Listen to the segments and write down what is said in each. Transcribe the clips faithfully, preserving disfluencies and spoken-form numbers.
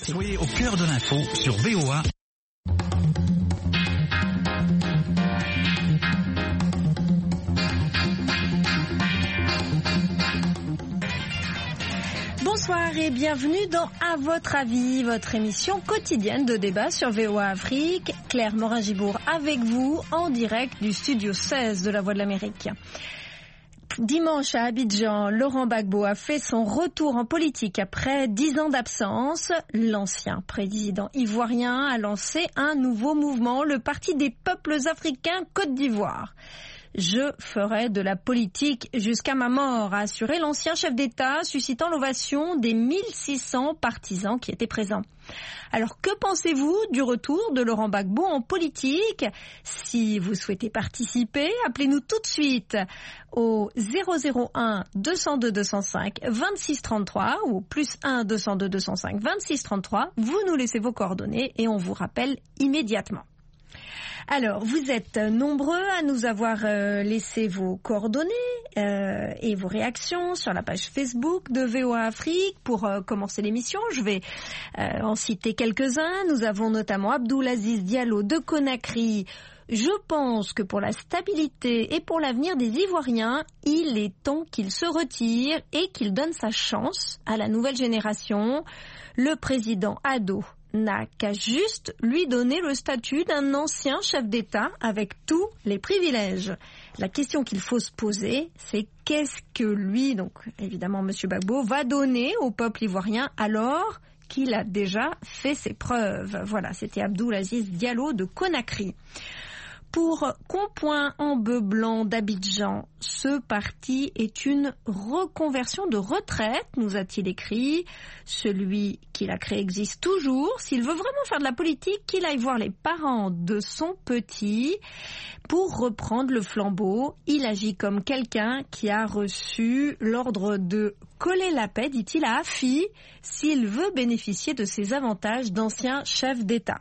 écoutez. Soyez au cœur de l'info sur V O A. Bonsoir et bienvenue dans À votre avis, votre émission quotidienne de débat sur V O A Afrique. Claire Morin-Gibourg avec vous en direct du studio seize de la Voix de l'Amérique. Dimanche à Abidjan, Laurent Gbagbo a fait son retour en politique après dix ans d'absence. L'ancien président ivoirien a lancé un nouveau mouvement, le Parti des peuples africains Côte d'Ivoire. Je ferai de la politique jusqu'à ma mort, a assuré l'ancien chef d'État, suscitant l'ovation des mille six cents partisans qui étaient présents. Alors, que pensez-vous du retour de Laurent Gbagbo en politique? Si vous souhaitez participer, appelez-nous tout de suite au zéro zéro un deux cent deux deux cent cinq vingt-six trente-trois ou au plus un deux cent deux deux cent cinq vingt-six trente-trois. Vous nous laissez vos coordonnées et on vous rappelle immédiatement. Alors, vous êtes nombreux à nous avoir euh, laissé vos coordonnées euh, et vos réactions sur la page Facebook de V O A Afrique. Pour euh, commencer l'émission, je vais euh, en citer quelques-uns. Nous avons notamment Abdoulaziz Diallo de Conakry. Je pense que pour la stabilité et pour l'avenir des Ivoiriens, il est temps qu'il se retire et qu'il donne sa chance à la nouvelle génération. Le président Ado n'a qu'à juste lui donner le statut d'un ancien chef d'État avec tous les privilèges. La question qu'il faut se poser, c'est qu'est-ce que lui, donc évidemment M. Gbagbo, va donner au peuple ivoirien alors qu'il a déjà fait ses preuves. Voilà, c'était Abdoulaziz Diallo de Conakry. Pour Compoint en Bœuf Blanc d'Abidjan, ce parti est une reconversion de retraite, nous a-t-il écrit. Celui qui l'a créé existe toujours. S'il veut vraiment faire de la politique, qu'il aille voir les parents de son petit pour reprendre le flambeau. Il agit comme quelqu'un qui a reçu l'ordre de coller la paix, dit-il à Afi, s'il veut bénéficier de ses avantages d'ancien chef d'État.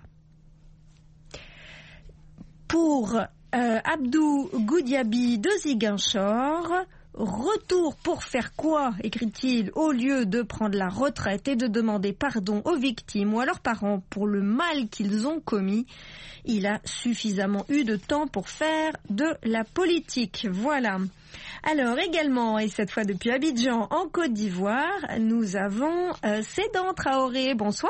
Pour euh, Abdou Goudiaby de Ziguinchor, retour pour faire quoi, écrit-il, au lieu de prendre la retraite et de demander pardon aux victimes ou à leurs parents pour le mal qu'ils ont commis. Il a suffisamment eu de temps pour faire de la politique. Voilà. Alors également, et cette fois depuis Abidjan en Côte d'Ivoire, nous avons euh, Sédan Traoré. Bonsoir.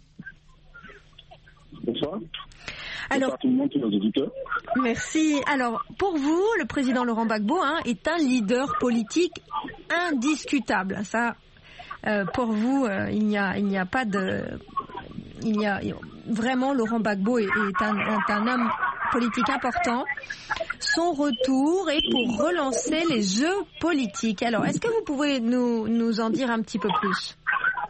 Bonsoir. Alors, merci. Alors, pour vous, le président Laurent Gbagbo hein, est un leader politique indiscutable. Ça, euh, pour vous, euh, il n'y a, il n'y a pas de, il y a vraiment Laurent Gbagbo est, est, un, est un homme politique important. Son retour est pour relancer les jeux politiques. Alors, est-ce que vous pouvez nous, nous en dire un petit peu plus ?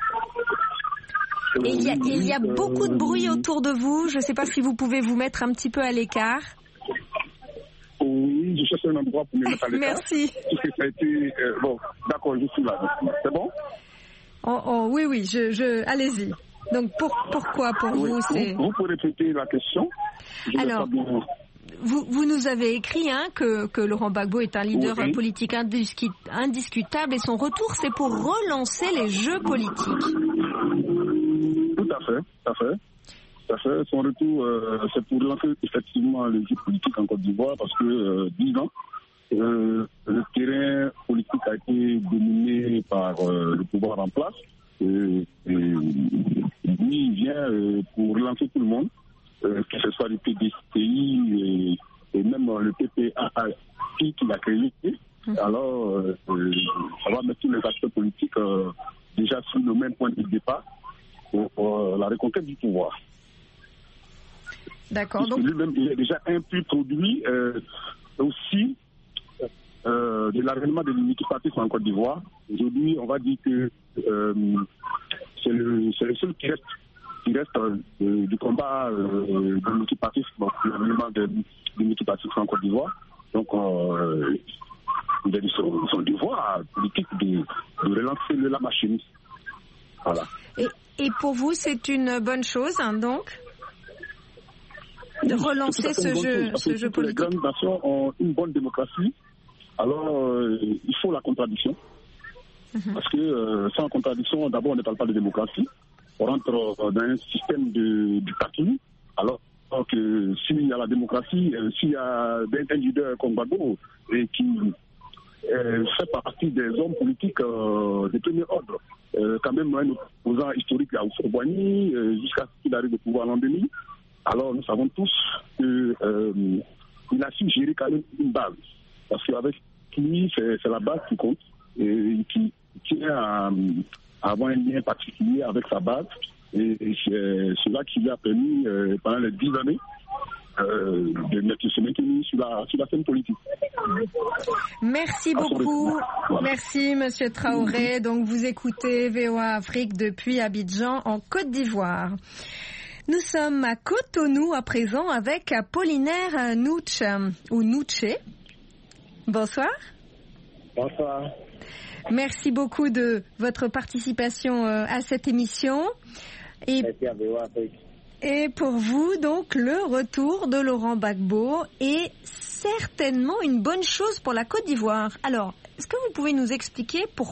Et il y a, il y a beaucoup de bruit autour de vous. Je ne sais pas si vous pouvez vous mettre un petit peu à l'écart. Oui, je cherche un endroit pour me mettre à l'écart. Merci. Parce que ça a été... Euh, bon, d'accord, je suis là. C'est bon? Oh, oh, oui, oui, je, je, allez-y. Donc, pour, pourquoi pour oui, vous c'est... Vous, vous pouvez répéter la question? Je Alors, vous, vous nous avez écrit hein, que, que Laurent Gbagbo est un leader oui. politique indiscu- indiscutable et son retour, c'est pour relancer les jeux politiques. Tout à fait, tout à fait. Tout à fait. Son retour, euh, c'est pour lancer effectivement les jeux politiques en Côte d'Ivoire parce que euh, dix ans, euh, le terrain politique a été dominé par euh, le pouvoir en place. Et, et lui, il vient euh, pour relancer tout le monde, euh, que ce soit le P D C I et, et même euh, le P P A qui l'a créé. Mmh. Alors, euh, ça va mettre tous les acteurs politiques euh, déjà sur le même point de départ. Pour, pour la reconquête du pouvoir. D'accord. Donc... Lui-même, il a déjà un peu produit euh, aussi euh, de l'avènement de l'unipartisme en Côte d'Ivoire. Aujourd'hui, on va dire que euh, c'est, le, c'est le seul qui reste, qui reste euh, du combat euh, de l'unipartisme, donc l'avènement de l'unipartisme en Côte d'Ivoire. Donc, euh, il a dit son, son devoir politique de, de relancer la machine. Voilà. Et... Et pour vous, c'est une bonne chose, hein, donc, de relancer ce jeu, ce jeu politique. Les grandes nations ont une bonne démocratie, alors euh, il faut la contradiction. Mm-hmm. Parce que euh, sans contradiction, d'abord, on ne parle pas de démocratie. rentre dans un système de dictature, alors que s'il y a la démocratie, s'il y a un leader comme Gbagbo et qui euh, fait partie des hommes politiques euh, de premier ordre, euh, quand même un opposant historique à Ousmane Boigny, euh, jusqu'à ce qu'il arrive au pouvoir l'an deux mille, alors nous savons tous qu'il euh, a su gérer quand même une base. Parce qu'avec lui, c'est, c'est la base qui compte et qui tient à, à avoir un lien particulier avec sa base. Et, et c'est cela qui lui a permis, euh, pendant les dix années, euh, de, de se maintenir sur la, sur la scène politique. Merci beaucoup. Voilà. Merci, Monsieur Traoré. Donc, vous écoutez V O A Afrique depuis Abidjan, en Côte d'Ivoire. Nous sommes à Cotonou à présent avec Apollinaire Nouch, ou Nouché. Bonsoir. Bonsoir. Merci beaucoup de votre participation à cette émission. Et, Merci à V O A Afrique. Et pour vous, donc, le retour de Laurent Gbagbo est certainement une bonne chose pour la Côte d'Ivoire. Alors, est-ce que vous pouvez nous expliquer pourquoi ?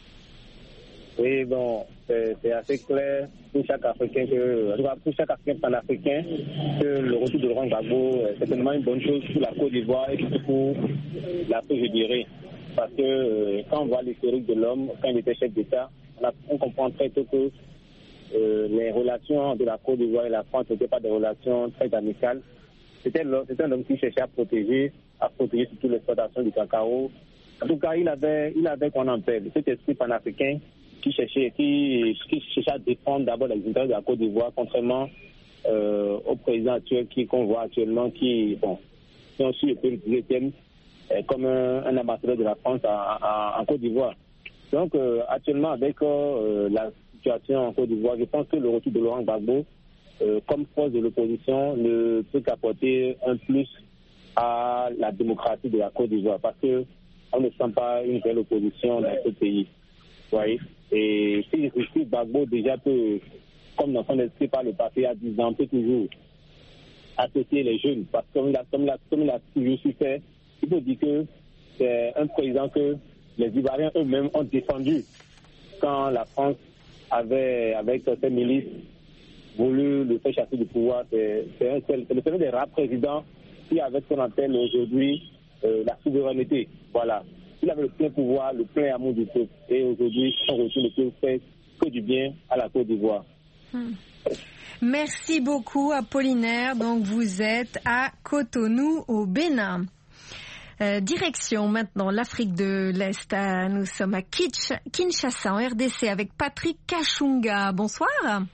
Oui, bon, c'est, c'est assez clair pour chaque Africain, que, pour chaque Africain panafricain, que le retour de Laurent Gbagbo est certainement une bonne chose pour la Côte d'Ivoire et surtout pour l'Afrique, je dirais. Parce que euh, quand on voit l'historique de l'homme, quand il était chef d'État, on, a, on comprend très tôt que euh, les relations de la Côte d'Ivoire et la France n'étaient pas des relations très amicales. C'était, c'était un homme qui cherchait à protéger, à protéger surtout l'exploitation du cacao. En tout cas, il avait, il avait qu'on appelle cet esprit panafricain qui cherchait, qui, qui cherchait à défendre d'abord les intérêts de la Côte d'Ivoire, contrairement euh, au président actuel qui, qu'on voit actuellement, qui, bon, qui ont su le peu l'utiliser comme un, un ambassadeur de la France en Côte d'Ivoire. Donc, euh, actuellement, avec euh, la situation en Côte d'Ivoire, je pense que le retour de Laurent Gbagbo, euh, comme force de l'opposition, ne peut qu'apporter un plus à la démocratie de la Côte d'Ivoire, parce que on ne sent pas une vraie opposition dans ce pays. Vous voyez? Et si, si Gbagbo déjà peut, comme dans son esprit par le passé à dix ans, peut toujours associer les jeunes, parce que comme il a, comme il a, comme il a toujours su faire, il faut dire que c'est un président que les Ivoiriens eux-mêmes ont défendu quand la France avait, avec ses milices, voulu le faire chasser du pouvoir. C'est, c'est, un, c'est le seul des rares présidents qui avait ce qu'on appelle aujourd'hui euh, la souveraineté. Voilà. Il avait le plein pouvoir, le plein amour du peuple. Et aujourd'hui, son retour ne peut faire que du bien à la Côte d'Ivoire. Hmm. Merci beaucoup, Apollinaire. Donc, vous êtes à Cotonou, au Bénin. Euh, direction maintenant l'Afrique de l'Est. Euh, nous sommes à Kitsch, Kinshasa, en R D C, avec Patrick Kachunga. Bonsoir.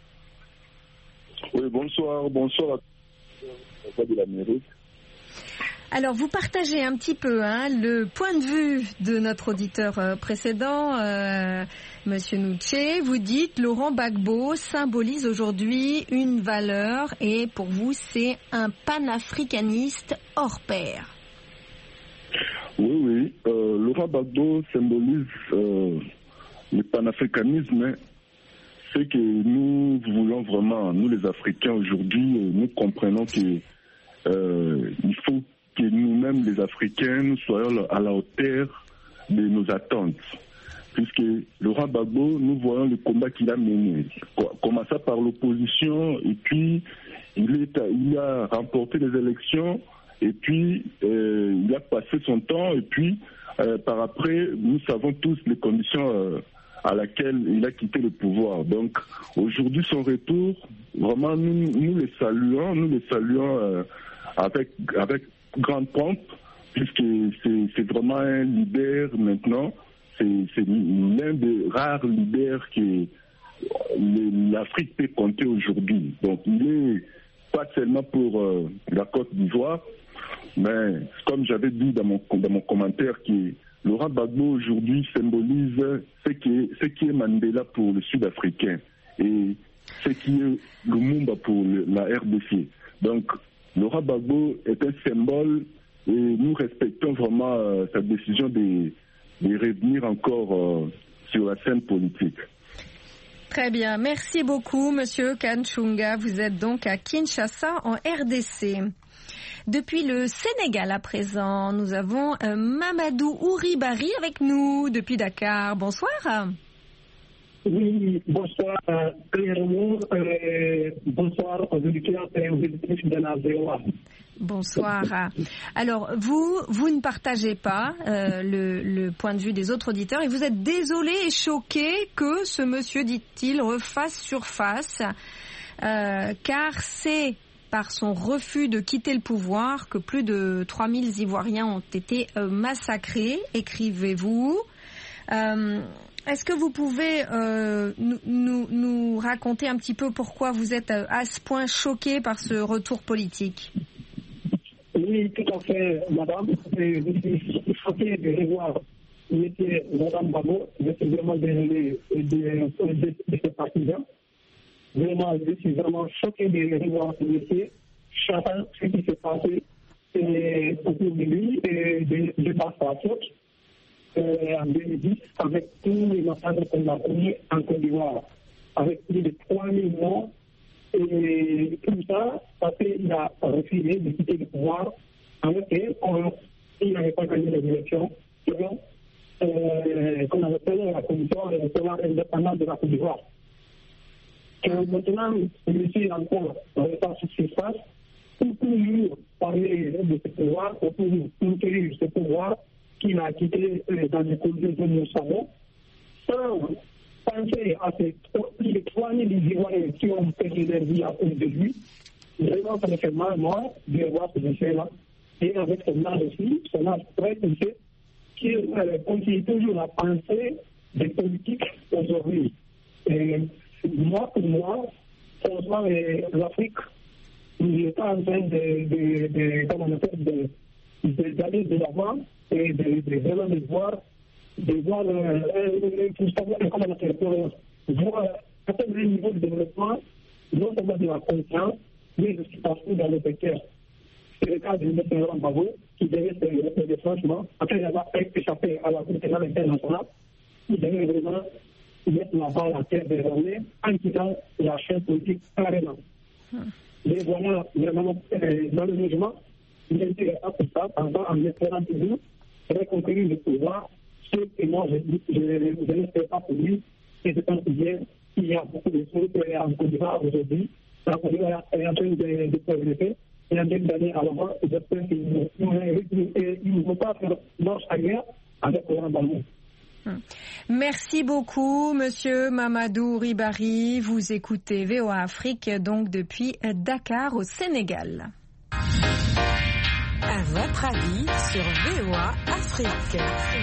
Oui, bonsoir. Bonsoir à de l'Amérique. Alors, vous partagez un petit peu hein, le point de vue de notre auditeur euh, précédent, euh, Monsieur Nouché. Vous dites Laurent Gbagbo symbolise aujourd'hui une valeur et pour vous, c'est un panafricaniste hors pair. Oui, oui. Euh, Laurent Gbagbo symbolise euh, le panafricanisme. Ce que nous voulons vraiment, nous les Africains aujourd'hui, nous comprenons qu'il euh, faut que nous-mêmes, les Africains, nous soyons à la hauteur de nos attentes. Puisque Laurent Gbagbo, nous voyons le combat qu'il a mené. Commençant par l'opposition, et puis il, est, il a remporté les élections, et puis euh, il a passé son temps, et puis euh, par après, nous savons tous les conditions euh, à laquelle il a quitté le pouvoir. Donc aujourd'hui, son retour, vraiment, nous, nous les saluons, nous les saluons euh, avec, avec grande pompe, puisque c'est, c'est vraiment un leader maintenant. C'est, c'est l'un des rares leaders que l'Afrique peut compter aujourd'hui. Donc il est pas seulement pour euh, la Côte d'Ivoire, mais comme j'avais dit dans mon, dans mon commentaire, que Laurent Gbagbo aujourd'hui symbolise ce qui est, ce qui est Mandela pour le Sud-Africain et ce qui est Lumumba pour le, la R D C. Donc Laurent Gbagbo est un symbole et nous respectons vraiment euh, sa décision de, de revenir encore euh, sur la scène politique. Très bien, merci beaucoup Monsieur Kachunga. Vous êtes donc à Kinshasa en R D C. Depuis le Sénégal à présent, nous avons euh, Mamadou Ouribari avec nous depuis Dakar. Bonsoir. Oui, bonsoir Clairement, euh, bonsoir aux auditeurs et aux auditrices de la V O A. Bonsoir. Alors, vous, vous ne partagez pas euh, le, le point de vue des autres auditeurs et vous êtes désolé et choqué que ce monsieur, dit-il, refasse surface, euh, car c'est par son refus de quitter le pouvoir que plus de trois mille Ivoiriens ont été euh, massacrés, écrivez-vous. Euh, Est-ce que vous pouvez euh, nous, nous, nous raconter un petit peu pourquoi vous êtes à ce point choqué par ce retour politique ? Oui, tout à fait, madame. Je suis choqué de revoir M. Madame Babo. Je suis vraiment désolé de, de, de, de ce partisan. Vraiment, je suis vraiment choqué de revoir ce monsieur, sachant ce qui s'est passé autour de lui et de, de par sa faute. En deux mille dix, avec tous les massacres qu'on a connus en Côte d'Ivoire, avec plus de trois mille morts, et tout ça, parce qu'il a refusé de quitter le pouvoir, avec qu'il n'avait pas gagné les élections, selon euh, qu'on avait fait la commission électorale indépendante de la Côte d'Ivoire. Et maintenant, celui-ci encore repart sur surface, pour toujours parler de ce pouvoir, pour toujours conquérir ce pouvoir, qu'il a quitté dans les conditions de nos savons, sans penser à ces les trois mille Ivoiriens qui ont perdu leur vie à cause de lui. Vraiment, ça me fait mal, moi, de voir ce monsieur-là. Et avec son âge aussi, son âge très poussé, qui euh, continue toujours à penser des politiques aujourd'hui. Et moi, pour moi, franchement, l'Afrique n'est pas en train de, de, de, comment on appelle, de, de, d'aller de l'avant et de, de vraiment de voir, de voir euh, euh, tout ça, comment on appelle, voir atteindre le niveau de développement, non seulement de la conscience, mais aussi partout dans le secteur. C'est le cas de M. Laurent Gbagbo, qui devait se faire franchement, après avoir échappé à la Cour pénale internationale, il devait vraiment mettre la barre à terre désormais en quittant la chaîne politique carrément. Mais voilà, vraiment, euh, dans le mouvement, il était à pour ça, en espérant toujours reconquérir le pouvoir, ce que moi je, je, je n'espère pas pour lui, et je pense bien qu'il y a beaucoup de choses en Côte d'Ivoire aujourd'hui. La Côte d'Ivoire est en train de, de progresser, et en train d'aller à l'avant, et j'espère qu'ils ne vont pas faire marche arrière avec Laurent Gbagbo. Merci beaucoup, Monsieur Mamadou Ribari. Vous écoutez V O A Afrique, donc depuis Dakar, au Sénégal. À votre avis sur V O A Afrique.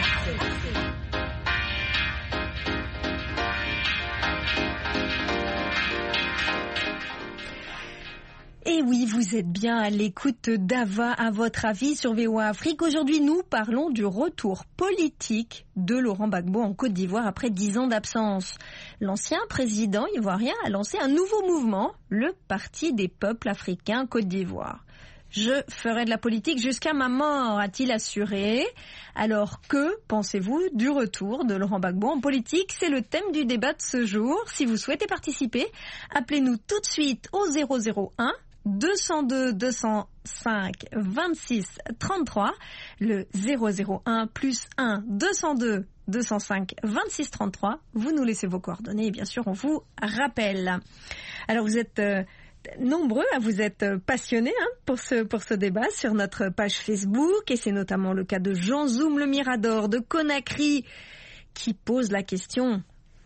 Et oui, vous êtes bien à l'écoute d'Ava, à votre avis sur V O A Afrique. Aujourd'hui, nous parlons du retour politique de Laurent Gbagbo en Côte d'Ivoire après dix ans d'absence. L'ancien président ivoirien a lancé un nouveau mouvement, le Parti des peuples africains Côte d'Ivoire. Je ferai de la politique jusqu'à ma mort, a-t-il assuré. Alors que pensez-vous du retour de Laurent Gbagbo en politique? C'est le thème du débat de ce jour. Si vous souhaitez participer, appelez-nous tout de suite au zéro zéro un deux zéro deux deux zéro cinq vingt-six trente-trois, le zéro zéro un plus un deux zéro deux deux zéro cinq vingt-six trente-trois. Vous nous laissez vos coordonnées et bien sûr on vous rappelle. Alors vous êtes euh, nombreux, hein, vous êtes passionnés hein, pour ce pour ce débat sur notre page Facebook et c'est notamment le cas de Jean Zoum le Mirador de Conakry qui pose la question: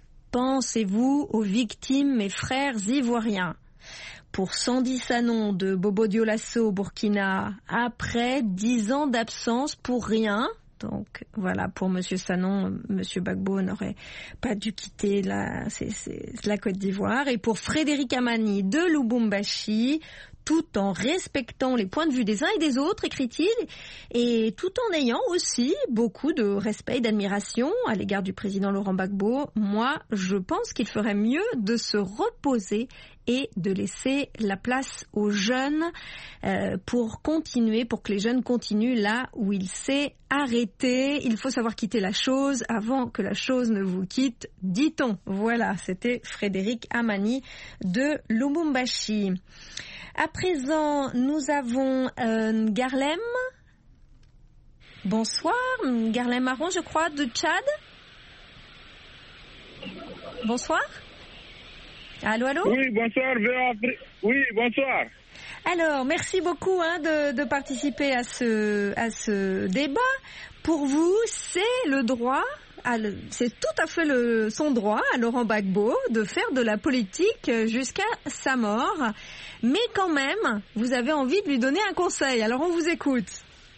pensez-vous aux victimes, mes frères ivoiriens? Pour Sandy Sanon de Bobo Dioulasso au Burkina, après dix ans d'absence pour rien. Donc voilà, pour Monsieur Sanon, Monsieur Gbagbo n'aurait pas dû quitter la, c'est, c'est, la Côte d'Ivoire. Et pour Frédéric Amani de Lubumbashi, tout en respectant les points de vue des uns et des autres, écrit-il, et tout en ayant aussi beaucoup de respect et d'admiration à l'égard du président Laurent Gbagbo, moi, je pense qu'il ferait mieux de se reposer et de laisser la place aux jeunes euh, pour continuer, pour que les jeunes continuent là où il s'est arrêté. Il faut savoir quitter la chose avant que la chose ne vous quitte, dit-on. Voilà, c'était Frédéric Amani de Lubumbashi. À présent, nous avons euh, Garlem. Bonsoir, Garlem Marron, je crois, de Tchad. bonsoir. Allô, allô? Oui, bonsoir, V O A Afrique. Oui, bonsoir. Alors, merci beaucoup hein, de, de participer à ce, à ce débat. Pour vous, c'est le droit, à le, c'est tout à fait le, son droit à Laurent Gbagbo de faire de la politique jusqu'à sa mort. Mais quand même, vous avez envie de lui donner un conseil. Alors, on vous écoute.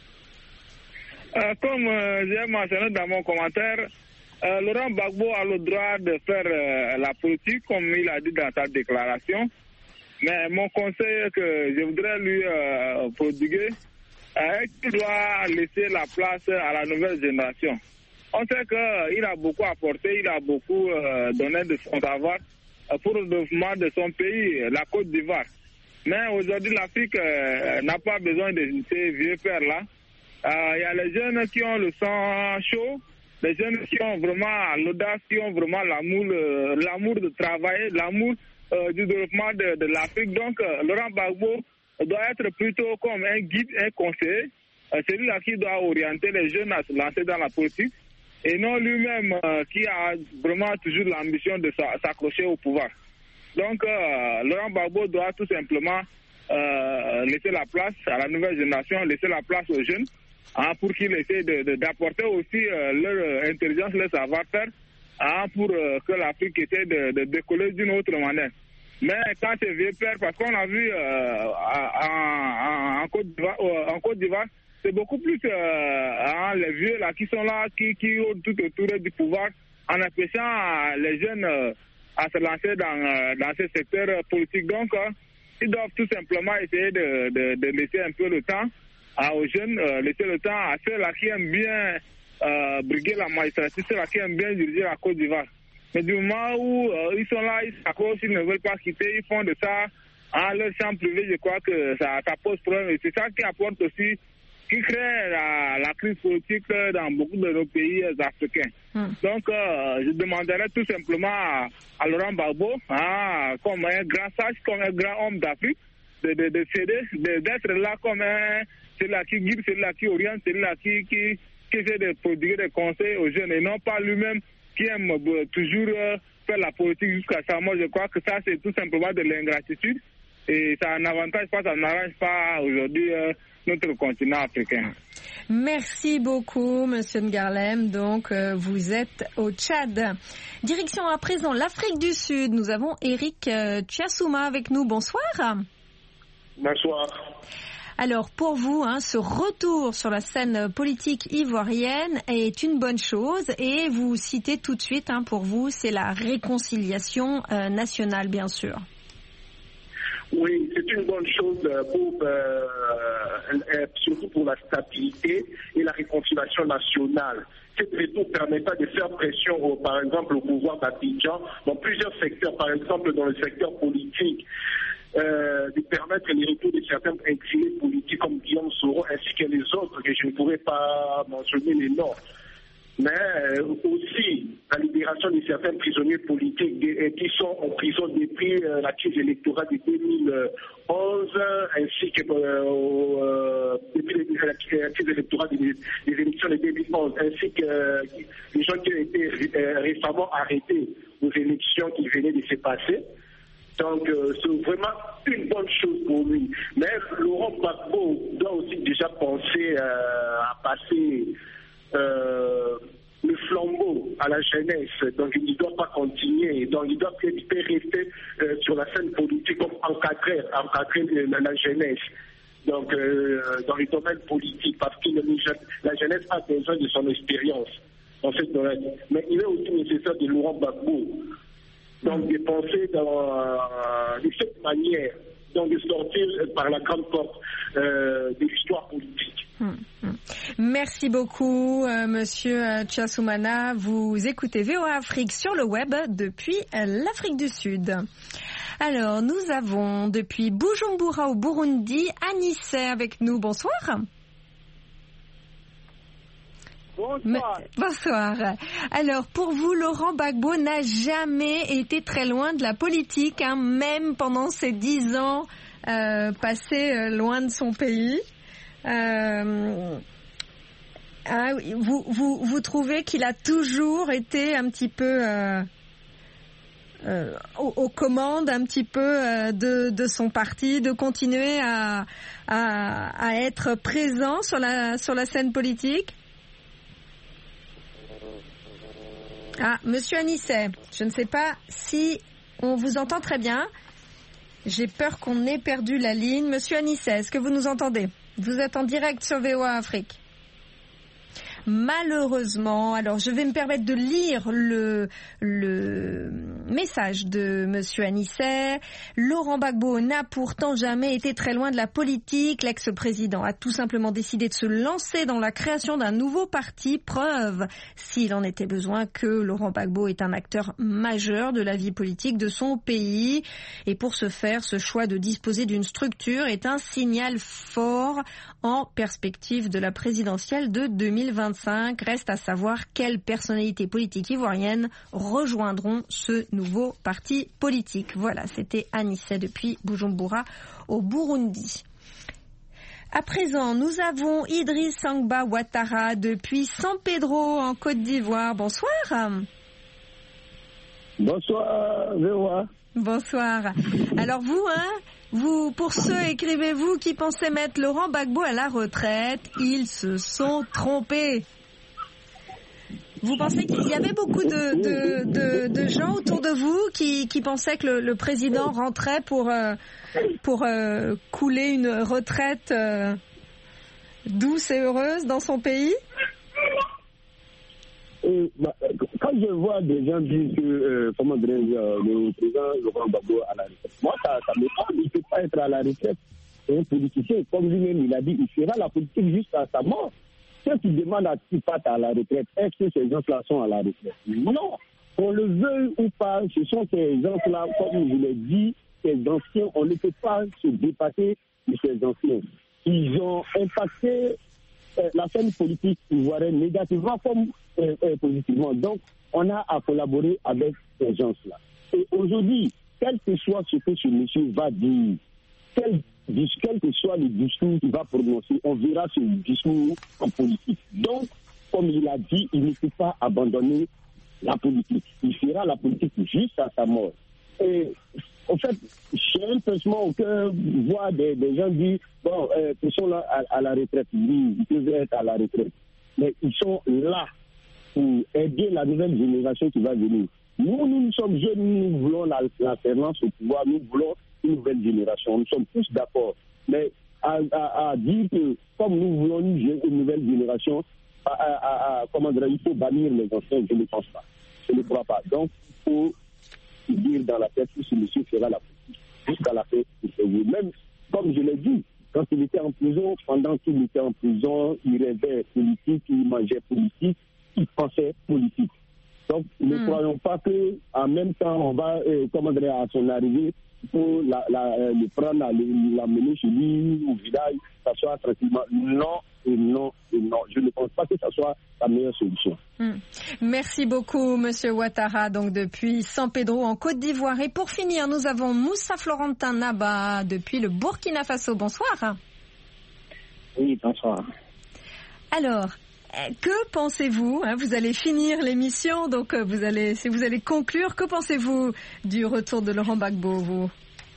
Euh, comme euh, j'ai mentionné dans mon commentaire, euh, Laurent Gbagbo a le droit de faire euh, la politique, comme il a dit dans sa déclaration. Mais mon conseil que je voudrais lui euh, prodiguer est qu'il doit laisser la place à la nouvelle génération. On sait qu'il a beaucoup apporté, il a beaucoup euh, donné de son savoir pour le développement de son pays, la Côte d'Ivoire. Mais aujourd'hui, l'Afrique euh, n'a pas besoin de ces vieux pères-là. Il euh, y a les jeunes qui ont le sang chaud, les jeunes qui ont vraiment l'audace, qui ont vraiment l'amour, euh, l'amour de travailler, l'amour euh, du développement de, de l'Afrique. Donc, euh, Laurent Gbagbo doit être plutôt comme un guide, un conseiller. Euh, c'est lui-là qui doit orienter les jeunes à se lancer dans la politique et non lui-même euh, qui a vraiment toujours l'ambition de s'accrocher au pouvoir. Donc, euh, Laurent Gbagbo doit tout simplement euh, laisser la place à la nouvelle génération, laisser la place aux jeunes, hein, pour qu'ils essaient de, de, d'apporter aussi euh, leur intelligence, leur savoir-faire, hein, pour euh, que l'Afrique essaie de, de décoller d'une autre manière. Mais quand c'est vieux père, parce qu'on a vu euh, en, en, Côte d'Ivoire, en Côte d'Ivoire, c'est beaucoup plus euh, hein, les vieux là qui sont là, qui, qui ont tout autour du pouvoir, en empêchant les jeunes euh, à se lancer dans, euh, dans ce secteur politique. Donc, euh, ils doivent tout simplement essayer de, de, de laisser un peu le temps à, aux jeunes, euh, laisser le temps à ceux-là qui aiment bien euh, briguer la magistrature, ceux-là qui aiment bien diriger la Côte d'Ivoire. Mais du moment où euh, ils sont là, ils s'accrochent, ils ne veulent pas quitter, ils font de ça à leur champ privé, je crois que ça, ça pose problème. Et c'est ça qui apporte aussi, qui crée la, la crise politique dans beaucoup de nos pays africains. Mm. Donc, euh, je demanderais tout simplement à, à Laurent Gbagbo, hein, comme un grand sage, comme un grand homme d'Afrique, de, de, de céder, de, d'être là comme un, celui-là qui guide, celui-là qui oriente, celui-là qui, qui, qui essaie de prodiguer des conseils aux jeunes et non pas lui-même qui aime euh, toujours euh, faire la politique jusqu'à ça. Moi, je crois que ça, c'est tout simplement de l'ingratitude et ça n'avantage pas, ça n'arrange pas aujourd'hui euh, notre continent africain. Merci beaucoup, Monsieur Ngarlem. Donc, euh, vous êtes au Tchad. Direction à présent l'Afrique du Sud. Nous avons Eric euh, Tchasouma avec nous. Bonsoir. Bonsoir. Alors, pour vous, hein, ce retour sur la scène politique ivoirienne est une bonne chose et vous citez tout de suite, hein, pour vous, c'est la réconciliation euh, nationale, bien sûr. Oui, c'est une bonne chose pour, euh, euh, surtout pour la stabilité et la réconciliation nationale. Cette retour permettra de faire pression, au, par exemple, au pouvoir d'Abidjan dans plusieurs secteurs, par exemple dans le secteur politique. Euh, de permettre les retours de certains exilés politiques comme Guillaume Soro ainsi que les autres que je ne pourrais pas mentionner les noms. Mais euh, aussi la libération de certains prisonniers politiques de, qui sont en prison depuis euh, la crise électorale de deux mille onze ainsi que euh, euh, depuis la, la crise électorale des, des élections de deux mille onze ainsi que euh, les gens qui ont été euh, récemment arrêtés aux élections qui venaient de se passer. Donc, euh, c'est vraiment une bonne chose pour lui. Mais Laurent Gbagbo doit aussi déjà penser euh, à passer euh, le flambeau à la jeunesse. Donc, il ne doit pas continuer. Donc, il doit éviter rester euh, sur la scène politique comme encadrer, encadrer la, la jeunesse. Donc, euh, dans les domaines politiques, parce que la jeunesse a besoin de son expérience dans ce domaine. Mais il est aussi nécessaire de Laurent Gbagbo. Donc, de penser dans, euh, de cette manière, donc de sortir par la grande porte euh, de l'histoire politique. Hum, hum. Merci beaucoup, euh, Monsieur Tchasoumana. Vous écoutez V O A Afrique sur le web depuis euh, l'Afrique du Sud. Alors, nous avons depuis Bujumbura au Burundi, Anissé avec nous. Bonsoir. Bonsoir. Bonsoir. Alors, pour vous, Laurent Gbagbo n'a jamais été très loin de la politique, hein, même pendant ces dix ans euh, passés euh, loin de son pays. Euh, ah, vous, vous, vous trouvez qu'il a toujours été un petit peu... Euh, euh, aux, aux commandes un petit peu euh, de, de son parti, de continuer à, à, à être présent sur la, sur la scène politique? Ah, Monsieur Anisset, je ne sais pas si on vous entend très bien. J'ai peur qu'on ait perdu la ligne. Monsieur Anisset, est-ce que vous nous entendez? Vous êtes en direct sur V O A Afrique. Malheureusement, alors je vais me permettre de lire le, le message de Monsieur Anisset. Laurent Gbagbo n'a pourtant jamais été très loin de la politique. L'ex-président a tout simplement décidé de se lancer dans la création d'un nouveau parti. Preuve, s'il en était besoin, que Laurent Gbagbo est un acteur majeur de la vie politique de son pays. Et pour ce faire, ce choix de disposer d'une structure est un signal fort en perspective de la présidentielle de deux mille vingt-cinq. Reste à savoir quelles personnalités politiques ivoiriennes rejoindront ce nouveau parti politique. Voilà, c'était Anisset depuis Bujumbura au Burundi. À présent, nous avons Idriss Sangba Ouattara depuis San Pedro en Côte d'Ivoire. Bonsoir. Bonsoir, V O A. Bonsoir. Alors vous, hein, vous, pour ceux, écrivez-vous, qui pensaient mettre Laurent Gbagbo à la retraite, ils se sont trompés. Vous pensez qu'il y avait beaucoup de, de, de, de gens autour de vous qui, qui pensaient que le, le président rentrait pour, euh, pour euh, couler une retraite euh, douce et heureuse dans son pays? Et, bah, quand je vois des gens dire que euh, comment dire, le président Laurent Gbagbo à la retraite, moi ça, ça me parle, il ne peut pas être à la retraite. C'est un politicien, comme lui-même il a dit, il fera la politique jusqu'à sa mort. Ceux qui demandent à ce qu'il parte à la retraite, est-ce que ces gens-là sont à la retraite? Non, qu'on le veuille ou pas, ce sont ces gens-là, comme je l'ai dit, ces anciens, on ne peut pas se dépasser de ces anciens. Ils ont impacté euh, la scène politique ivoirienne négativement comme euh, euh, positivement. Donc, on a à collaborer avec ces gens-là. Et aujourd'hui, quel que soit ce que ce monsieur va dire, quel, quel que soit le discours qu'il va prononcer, on verra ce discours en politique. Donc, comme il a dit, il ne peut pas abandonner la politique. Il fera la politique jusqu'à sa mort. Et en fait, j'ai l'impression que voir des, des gens dire, bon, euh, ils sont là à, à la retraite, oui, ils peuvent être à la retraite. Mais ils sont là pour aider la nouvelle génération qui va venir. Nous, nous sommes jeunes, nous voulons l'alternance au pouvoir, nous voulons une nouvelle génération. Nous sommes tous d'accord. Mais à, à, à dire que, comme nous voulons une, une nouvelle génération, à, à, à, comment dire, il faut bannir les anciens, je ne pense pas. Je ne crois pas. Donc, il faut dire dans la tête que ce monsieur fera la politique jusqu'à la fin de ses jours. Même, comme je l'ai dit, quand il était en prison, pendant qu'il était en prison, il rêvait politique, il mangeait politique, il pensait politique. Donc, ne mmh. croyons pas qu'en même temps, on va, euh, comment dire, à son arrivée, pour la, la, euh, le prendre, l'amener chez lui au village, s'asseoir tranquillement. Non et non et non. Je ne pense pas que ce soit la meilleure solution. Mmh. Merci beaucoup, Monsieur Ouattara, donc depuis San Pedro en Côte d'Ivoire. Et pour finir, nous avons Moussa Florentin Naba depuis le Burkina Faso. Bonsoir. Oui, bonsoir. Alors, que pensez-vous, hein, vous allez finir l'émission, donc vous allez, si vous allez conclure, que pensez-vous du retour de Laurent Gbagbo, vous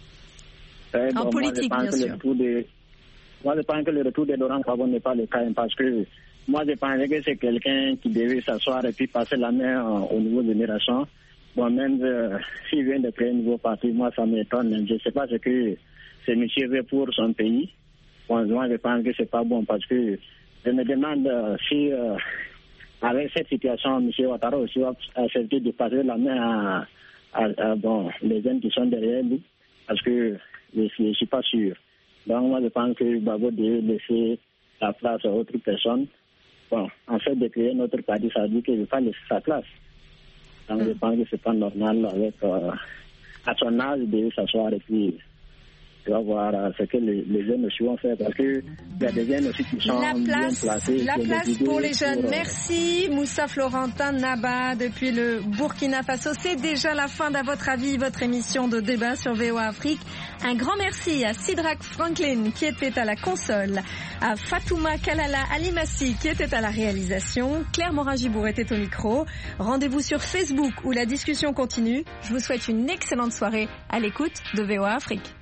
euh, En bon, politique, moi, bien sûr. De, moi, je pense que le retour de Laurent Gbagbo n'est pas le cas, parce que moi, je pense que c'est quelqu'un qui devait s'asseoir et puis passer la main aux nouvelles générations. Bon, même euh, s'il vient de créer un nouveau parti, moi, ça m'étonne. Je ne sais pas ce que ce monsieur veut pour son pays. Bon, moi, je pense que c'est pas bon, parce que je me demande euh, si, euh, avec cette situation, M. Ouattara aussi va accepter de passer la main à, à, à bon, les jeunes qui sont derrière lui, parce que je ne suis pas sûr. Donc, moi, je pense que Gbagbo devait laisser la place à autre personne. Bon, en fait, de créer notre parti, ça dit qu'il ne veut pas laisser sa place. Donc, mm. je pense que ce n'est pas normal, avec, euh, à son âge, de s'asseoir et puis tu vas voir ce que les, les jeunes aussi vont faire parce que il y a des jeunes aussi qui sont la place, bien placés. La place pour les jeunes. Pour, Merci Moussa Florentin Naba depuis le Burkina Faso. C'est déjà la fin d'À votre avis, votre émission de débat sur V O A Afrique. Un grand merci à Sidrak Franklin qui était à la console, à Fatouma Kalala Alimassi qui était à la réalisation, Claire Morin-Gibour était au micro. Rendez-vous sur Facebook où la discussion continue. Je vous souhaite une excellente soirée à l'écoute de V O A Afrique.